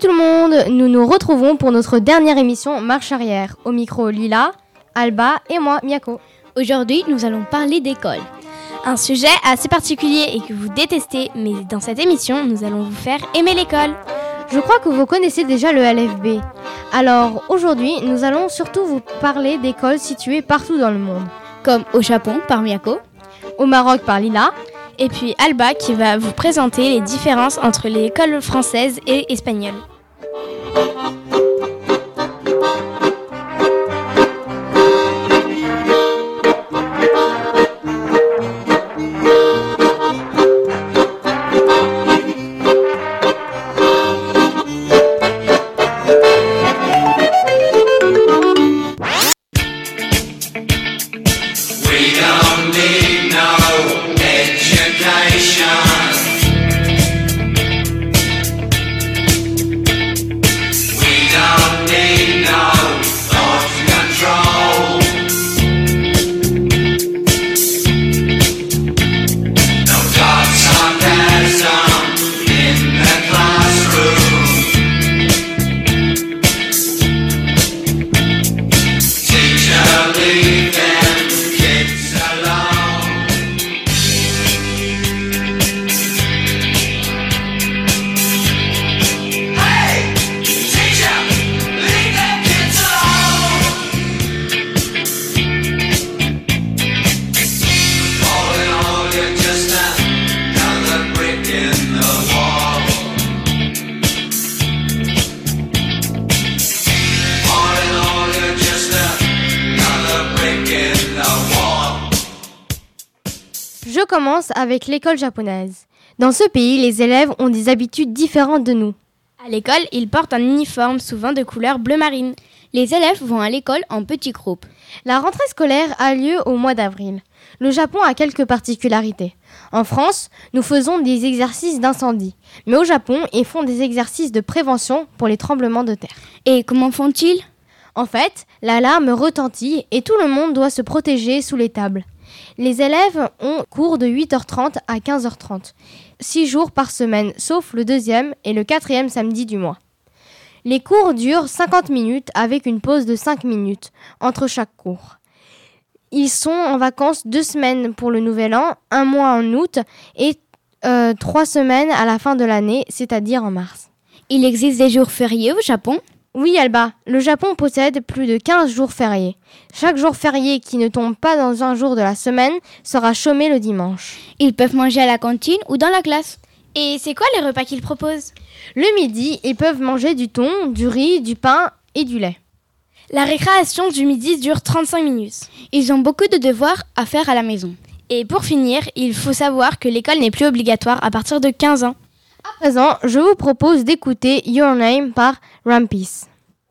tout le monde, nous nous retrouvons pour notre dernière émission Marche Arrière. Au micro Lila, Alba et moi, Miyako. Aujourd'hui, nous allons parler d'école. Un sujet assez particulier et que vous détestez, mais dans cette émission, nous allons vous faire aimer l'école. Je crois que vous connaissez déjà le LFB. Alors aujourd'hui, nous allons surtout vous parler d'écoles situées partout dans le monde. Comme au Japon par Miyako, au Maroc par Lila, et puis Alba qui va vous présenter les différences entre les écoles françaises et espagnoles. Je commence avec l'école japonaise. Dans ce pays, les élèves ont des habitudes différentes de nous. À l'école, ils portent un uniforme souvent de couleur bleu marine. Les élèves vont à l'école en petits groupes. La rentrée scolaire a lieu au mois d'avril. Le Japon a quelques particularités. En France, nous faisons des exercices d'incendie. Mais au Japon, ils font des exercices de prévention pour les tremblements de terre. Et comment font-ils ? En fait, l'alarme retentit et tout le monde doit se protéger sous les tables. Les élèves ont cours de 8h30 à 15h30, 6 jours par semaine, sauf le 2e et le 4e samedi du mois. Les cours durent 50 minutes avec une pause de 5 minutes entre chaque cours. Ils sont en vacances 2 semaines pour le nouvel an, 1 mois en août et 3 semaines à la fin de l'année, c'est-à-dire en mars. Il existe des jours fériés au Japon ? Oui, Alba, le Japon possède plus de 15 jours fériés. Chaque jour férié qui ne tombe pas dans un jour de la semaine sera chômé le dimanche. Ils peuvent manger à la cantine ou dans la classe. Et c'est quoi les repas qu'ils proposent ? Le midi, ils peuvent manger du thon, du riz, du pain et du lait. La récréation du midi dure 35 minutes. Ils ont beaucoup de devoirs à faire à la maison. Et pour finir, il faut savoir que l'école n'est plus obligatoire à partir de 15 ans. À présent, je vous propose d'écouter Your Name par Rampis.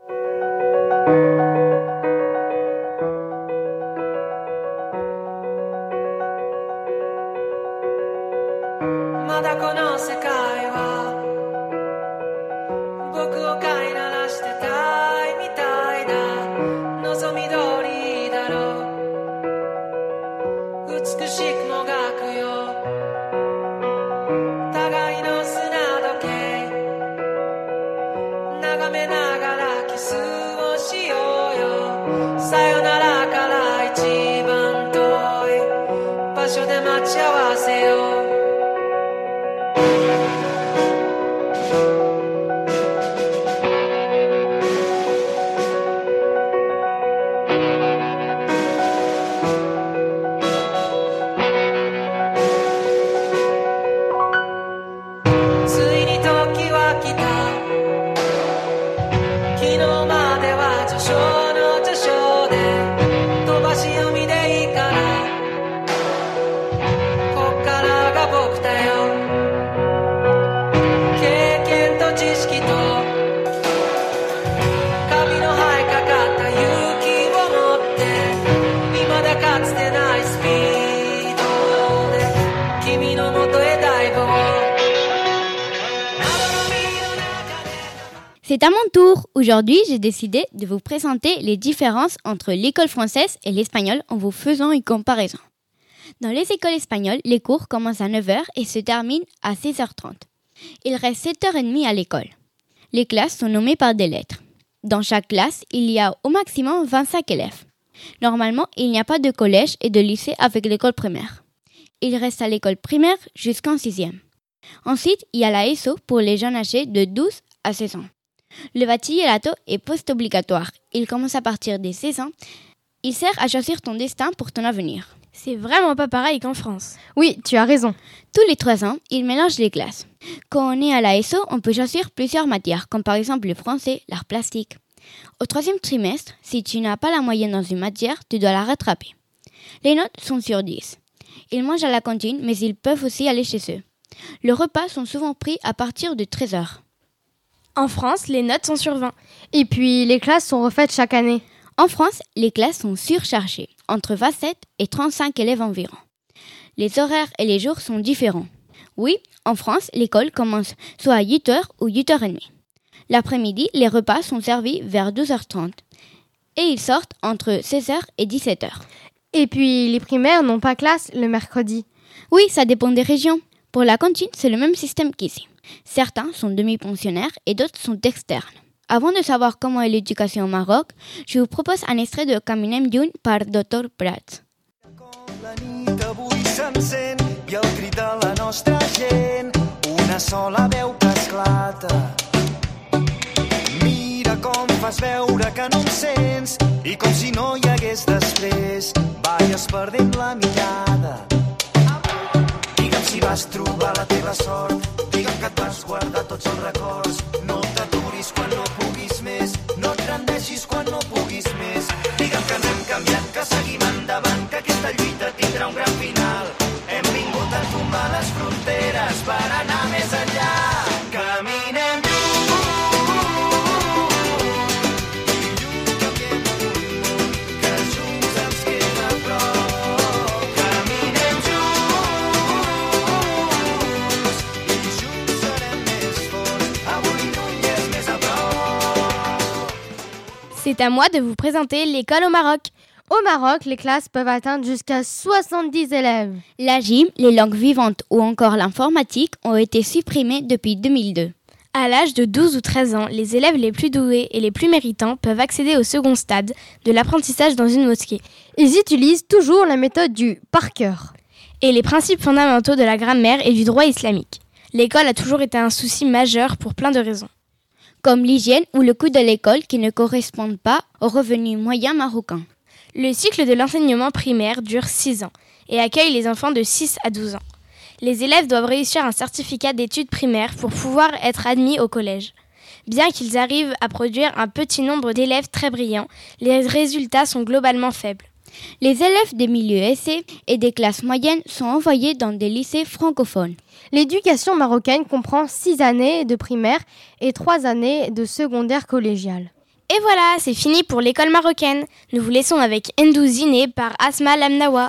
C'est à mon tour. Aujourd'hui, j'ai décidé de vous présenter les différences entre l'école française et l'espagnol en vous faisant une comparaison. Dans les écoles espagnoles, les cours commencent à 9h et se terminent à 16h30. Il reste 7h30 à l'école. Les classes sont nommées par des lettres. Dans chaque classe, il y a au maximum 25 élèves. Normalement, il n'y a pas de collège et de lycée avec l'école primaire. Il reste à l'école primaire jusqu'en 6e. Ensuite, il y a la ESO pour les jeunes âgés de 12 à 16 ans. Le bachillerato est post-obligatoire. Il commence à partir des 16 ans. Il sert à choisir ton destin pour ton avenir. C'est vraiment pas pareil qu'en France. Oui, tu as raison. Tous les 3 ans, il mélange les classes. Quand on est à la ESO, on peut choisir plusieurs matières, comme par exemple le français, l'art plastique. Au 3e trimestre, si tu n'as pas la moyenne dans une matière, tu dois la rattraper. Les notes sont sur 10. Ils mangent à la cantine, mais ils peuvent aussi aller chez eux. Les repas sont souvent pris à partir de 13h. En France, les notes sont sur 20. Et puis, les classes sont refaites chaque année. En France, les classes sont surchargées, entre 27 et 35 élèves environ. Les horaires et les jours sont différents. Oui, en France, l'école commence soit à 8h ou 8h30. L'après-midi, les repas sont servis vers 12h30 et ils sortent entre 16h et 17h. Et puis, les primaires n'ont pas classe le mercredi. Oui, ça dépend des régions. Pour la cantine, c'est le même système qu'ici. Certains sont demi-pensionnaires et d'autres sont externes. Avant de savoir comment est l'éducation au Maroc, je vous propose un extrait de Caminem Lluny par Dr. Prats. La nit avui s'encén i el crit de la nostra gent, una sola veu que esclata. Mira com fas veure que no em sents i com si no hi hagués després, balles perdent la mirada. Digue'm si vas trobar la teva sort, digue'm que et vas guardar tots els records, no t'aturis quan no puguis més, no et rendeixis quan no puguis més, digue'm que no hem canviat, que seguim endavant, que aquesta lluita tindrà un gran final. Hem vingut a tombar les fronteres per anar més enllà. Caminem que junts ens queda prou. Caminem junts i junts serem més forts. Avui lluny és més a prop. C'est à moi de vous présenter l'école au Maroc. Au Maroc, les classes peuvent atteindre jusqu'à 70 élèves. La gym, les langues vivantes ou encore l'informatique ont été supprimées depuis 2002. À l'âge de 12 ou 13 ans, les élèves les plus doués et les plus méritants peuvent accéder au second stade de l'apprentissage dans une mosquée. Ils utilisent toujours la méthode du par cœur et les principes fondamentaux de la grammaire et du droit islamique. L'école a toujours été un souci majeur pour plein de raisons. Comme l'hygiène ou le coût de l'école qui ne correspondent pas aux revenus moyens marocains. Le cycle de l'enseignement primaire dure 6 ans et accueille les enfants de 6 à 12 ans. Les élèves doivent réussir un certificat d'études primaires pour pouvoir être admis au collège. Bien qu'ils arrivent à produire un petit nombre d'élèves très brillants, les résultats sont globalement faibles. Les élèves des milieux aisés et des classes moyennes sont envoyés dans des lycées francophones. L'éducation marocaine comprend 6 années de primaire et 3 années de secondaire collégiale. Et voilà, c'est fini pour l'école marocaine. Nous vous laissons avec Endou Ziné par Asma Lamnawa.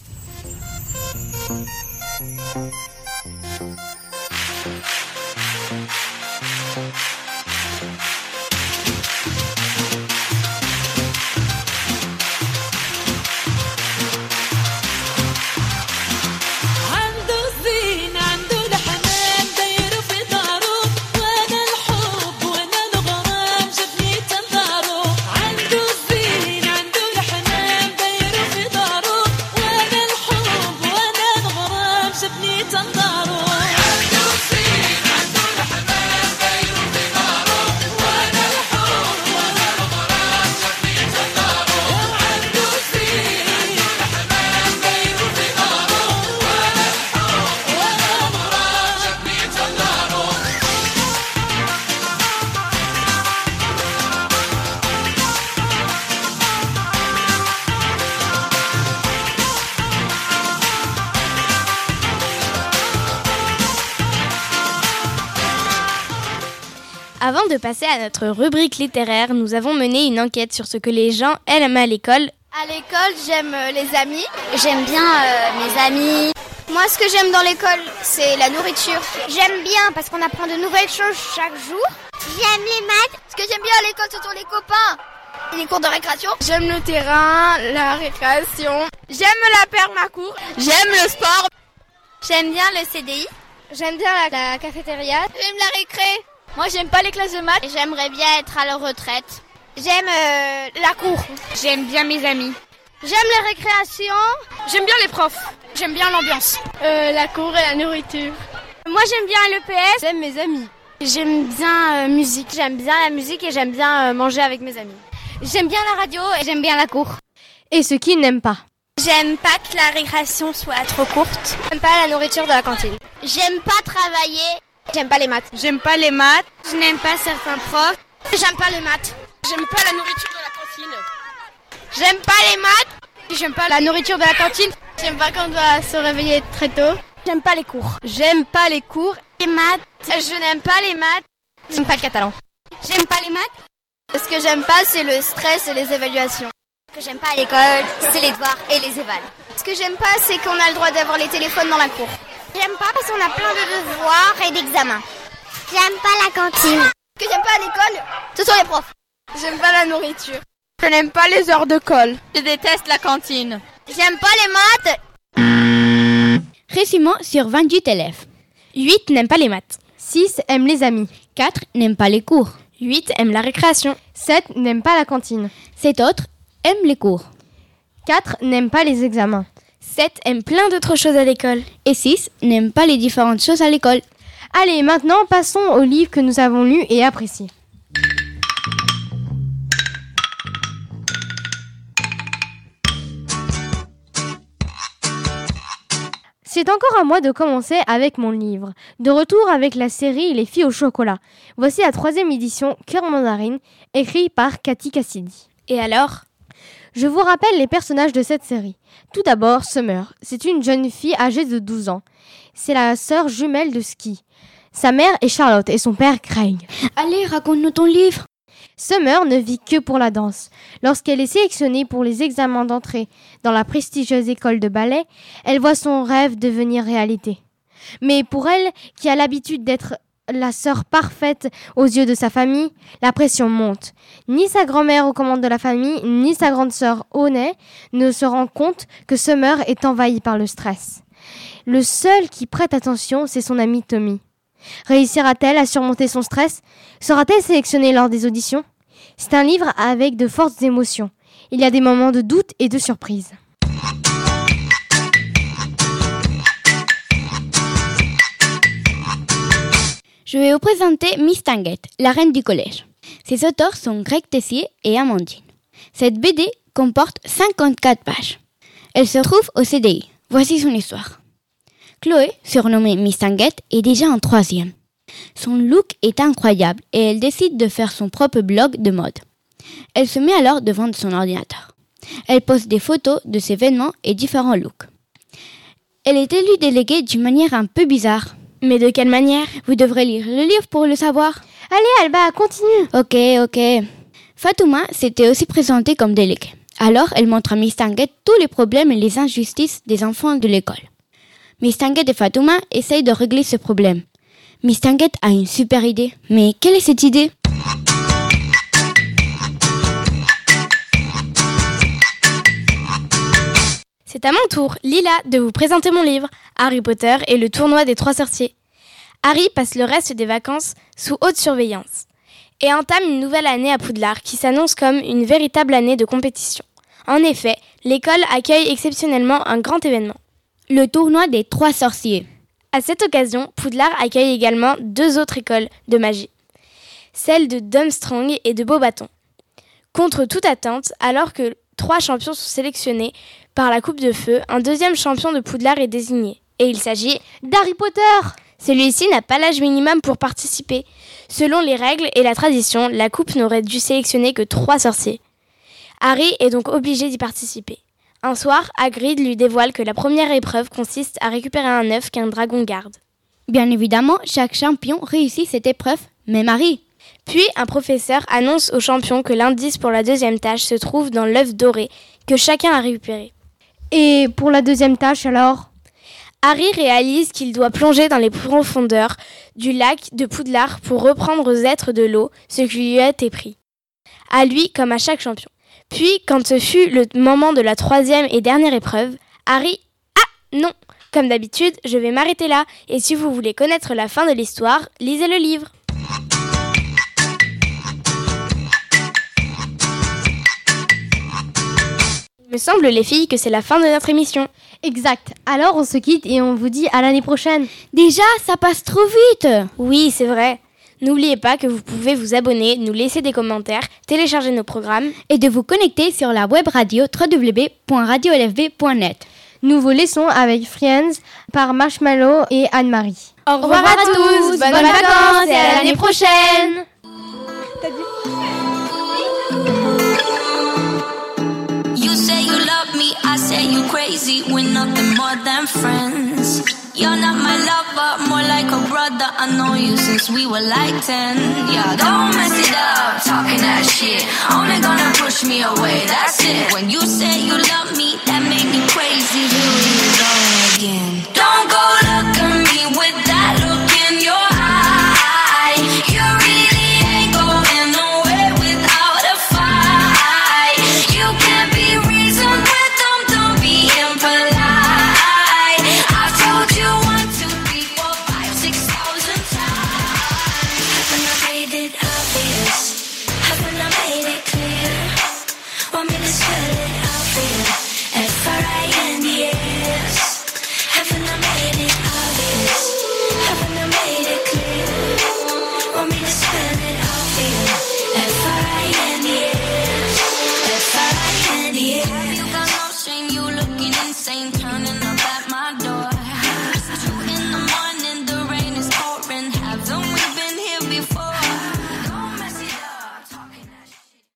Avant de passer à notre rubrique littéraire, nous avons mené une enquête sur ce que les gens aiment à l'école. À l'école, j'aime les amis. J'aime bien mes amis. Moi, ce que j'aime dans l'école, c'est la nourriture. J'aime bien parce qu'on apprend de nouvelles choses chaque jour. J'aime les maths. Ce que j'aime bien à l'école, ce sont les copains. Et les cours de récréation. J'aime le terrain, la récréation. J'aime la permacour. J'aime le sport. J'aime bien le CDI. J'aime bien la cafétéria. J'aime la récré. Moi, j'aime pas les classes de maths. J'aimerais bien être à la retraite. J'aime la cour. J'aime bien mes amis. J'aime les récréations. J'aime bien les profs. J'aime bien l'ambiance. La cour et la nourriture. Moi, j'aime bien l'EPS. J'aime mes amis. J'aime bien musique. J'aime bien la musique et j'aime bien manger avec mes amis. J'aime bien la radio et j'aime bien la cour. Et ceux qui n'aiment pas. J'aime pas que la récréation soit trop courte. J'aime pas la nourriture de la cantine. J'aime pas travailler. J'aime pas les maths. J'aime pas les maths. Je n'aime pas certains profs. J'aime pas les maths. J'aime pas la nourriture de la cantine. J'aime pas les maths. J'aime pas la nourriture de la cantine. J'aime pas quand on doit se réveiller très tôt. J'aime pas les cours. J'aime pas les cours. Les maths. Je n'aime pas les maths. J'aime pas le catalan. J'aime pas les maths. Ce que j'aime pas, c'est le stress et les évaluations. Ce que j'aime pas à l'école, c'est les devoirs et les évals. Ce que j'aime pas, c'est qu'on a le droit d'avoir les téléphones dans la cour. J'aime pas parce qu'on a plein de devoirs et d'examens. J'aime pas la cantine. Ce que j'aime pas à l'école, ce sont les profs. J'aime pas la nourriture. Je n'aime pas les heures de colle. Je déteste la cantine. J'aime pas les maths. Résumons sur 28 élèves. 8 n'aiment pas les maths. 6 aiment les amis. 4 n'aiment pas les cours. 8 aiment la récréation. 7 n'aiment pas la cantine. 7 autres aiment les cours. 4 n'aiment pas les examens. 7 aiment plein d'autres choses à l'école. Et 6 n'aiment pas les différentes choses à l'école. Allez, maintenant, passons au livre que nous avons lu et apprécié. C'est encore à moi de commencer avec mon livre. De retour avec la série Les filles au chocolat. Voici la 3e édition, Cœur mandarine, écrite par Cathy Cassidy. Et alors ? Je vous rappelle les personnages de cette série. Tout d'abord, Summer. C'est une jeune fille âgée de 12 ans. C'est la sœur jumelle de Ski. Sa mère est Charlotte et son père Craig. Allez, raconte-nous ton livre. Summer ne vit que pour la danse. Lorsqu'elle est sélectionnée pour les examens d'entrée dans la prestigieuse école de ballet, elle voit son rêve devenir réalité. Mais pour elle, qui a l'habitude d'être la sœur parfaite aux yeux de sa famille, la pression monte. Ni sa grand-mère aux commandes de la famille, ni sa grande sœur Honey ne se rend compte que Summer est envahie par le stress. Le seul qui prête attention, c'est son ami Tommy. Réussira-t-elle à surmonter son stress ? Sera-t-elle sélectionnée lors des auditions ? C'est un livre avec de fortes émotions. Il y a des moments de doute et de surprise. Je vais vous présenter Miss Tinguette, la reine du collège. Ses auteurs sont Greg Tessier et Amandine. Cette BD comporte 54 pages. Elle se trouve au CDI. Voici son histoire. Chloé, surnommée Miss Tinguette, est déjà en 3e. Son look est incroyable et elle décide de faire son propre blog de mode. Elle se met alors devant son ordinateur. Elle poste des photos de ses vêtements et différents looks. Elle est élue déléguée d'une manière un peu bizarre. Mais de quelle manière ? Vous devrez lire le livre pour le savoir. Allez Alba, continue. Ok. Fatouma s'était aussi présentée comme déléguée. Alors, elle montre à Miss Tinguette tous les problèmes et les injustices des enfants de l'école. Miss Tinguette et Fatouma essayent de régler ce problème. Miss Tinguette a une super idée. Mais quelle est cette idée ? C'est à mon tour, Lila, de vous présenter mon livre, Harry Potter et le tournoi des 3 sorciers. Harry passe le reste des vacances sous haute surveillance et entame une nouvelle année à Poudlard qui s'annonce comme une véritable année de compétition. En effet, l'école accueille exceptionnellement un grand événement. Le tournoi des 3 sorciers. À cette occasion, Poudlard accueille également 2 autres écoles de magie, celle de Durmstrang et de Beauxbatons. Contre toute attente, alors que 3 champions sont sélectionnés par la Coupe de Feu, un 2e champion de Poudlard est désigné. Et il s'agit d'Harry Potter. Celui-ci n'a pas l'âge minimum pour participer. Selon les règles et la tradition, la Coupe n'aurait dû sélectionner que 3 sorciers. Harry est donc obligé d'y participer. Un soir, Hagrid lui dévoile que la première épreuve consiste à récupérer un œuf qu'un dragon garde. Bien évidemment, chaque champion réussit cette épreuve, même Harry. Puis, un professeur annonce aux champions que l'indice pour la 2e tâche se trouve dans l'œuf doré, que chacun a récupéré. Et pour la 2e tâche alors ? Harry réalise qu'il doit plonger dans les profondeurs du lac de Poudlard pour reprendre aux êtres de l'eau ce qui lui a été pris. À lui comme à chaque champion. Puis, quand ce fut le moment de la 3e et dernière épreuve, Harry... Ah non ! Comme d'habitude, je vais m'arrêter là. Et si vous voulez connaître la fin de l'histoire, lisez le livre. Me semble les filles que c'est la fin de notre émission. Exact. Alors on se quitte et on vous dit à l'année prochaine. Déjà, ça passe trop vite. Oui, c'est vrai. N'oubliez pas que vous pouvez vous abonner, nous laisser des commentaires, télécharger nos programmes et de vous connecter sur la web radio www.radiolfb.net. Nous vous laissons avec Friends par Marshmallow et Anne-Marie. Au revoir à tous, bonnes vacances et à l'année prochaine. You say you love me, I say you crazy, we're nothing more than friends. You're not my lover, more like a brother. I know you since we were like 10. Yeah, don't mess it up, talking that shit. Only gonna push me away, that's it. When you say you love me, that made me crazy. Here we go again. Don't go look